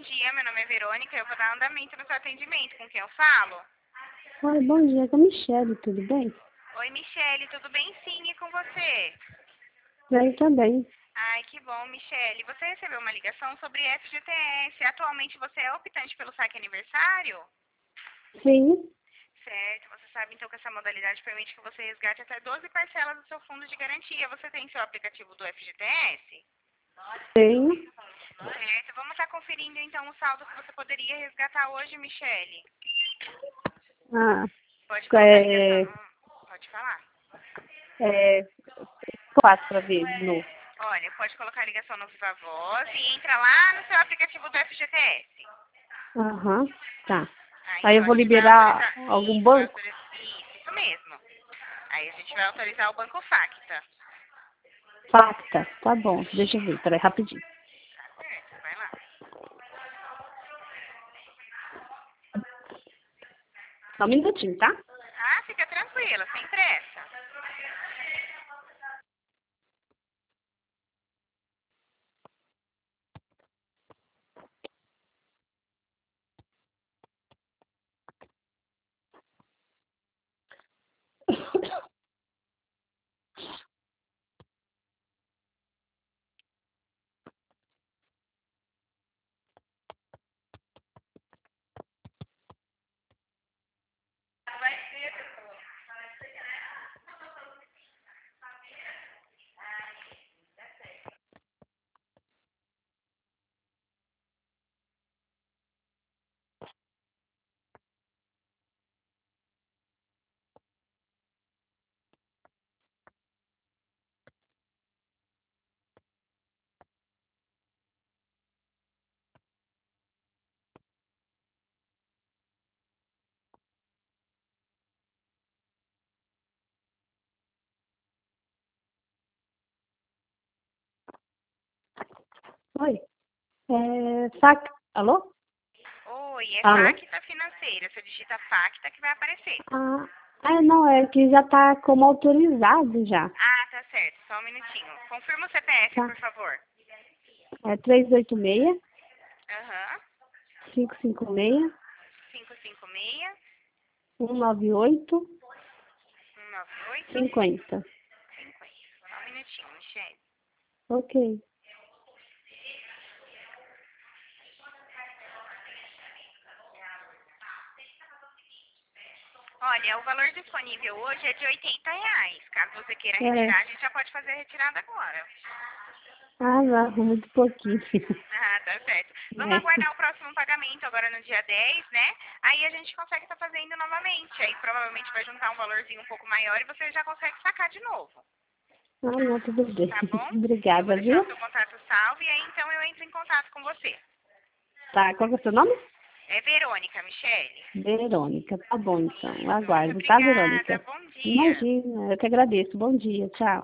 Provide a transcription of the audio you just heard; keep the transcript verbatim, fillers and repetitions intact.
dia, meu nome é Verônica, eu vou dar andamento no seu atendimento. Com quem eu falo? Oi, bom dia, com a Michelle, tudo bem? Oi, Michele, tudo bem sim, e com você? Bem também. Ai, que bom, Michele. Você recebeu uma ligação sobre F G T S. Atualmente você é optante pelo saque aniversário? Sim, Certo, você sabe então que essa modalidade permite que você resgate até doze parcelas do seu fundo de garantia. Você tem seu aplicativo do F G T S? tenho. Certo, vamos estar conferindo então o saldo que você poderia resgatar hoje, Michele. Ah, Pode colocar a ligação. é, no- Pode falar. é, quatro para ver de novo. Olha, pode colocar a ligação no Viva Voz e entra lá no seu aplicativo do F G T S. Aham, tá. Aí Aí então eu a vou gente vai liberar autorizar. algum Isso, vai banco? autorizar. Isso, isso mesmo. Aí a gente vai autorizar o Banco Facta. Facta, tá bom, deixa eu ver, peraí, rapidinho. Tá certo, vai lá. Só um minutinho, tá? Ah, fica tranquila, sem pressa. Oi, é, fac... Alô? Oi, é Alô? Facta Financeira. Você digita Facta que vai aparecer. Ah, é, não, é que já tá como autorizado já, Ah, tá certo. Só um minutinho. Confirma o C P F, tá? por favor. É três oito seis, Aham. cinco cinco seis, cinco cinco seis, um nove oito, um nove oito, cinquenta. cinquenta. Só um minutinho, Michelle. Ok. Olha, o valor disponível hoje é de oitenta reais. Caso você queira É. retirar, a gente já pode fazer a retirada agora. Ah, não, muito pouquinho. Ah, tá certo. Vamos É. aguardar o próximo pagamento agora no dia dez, né? Aí a gente consegue estar fazendo novamente. Aí provavelmente vai juntar um valorzinho um pouco maior e você já consegue sacar de novo. Ah, não, tudo bem. Tá bom? Eu vou Obrigada, deixar viu? o seu contato salvo e aí então eu entro em contato com você. Tá, qual que é o seu nome? É Verônica, Michele. Verônica. Tá bom, então. Isso. Muito Aguardo, tá, obrigada. Verônica? Bom dia. Imagina, eu que agradeço. Bom dia, tchau.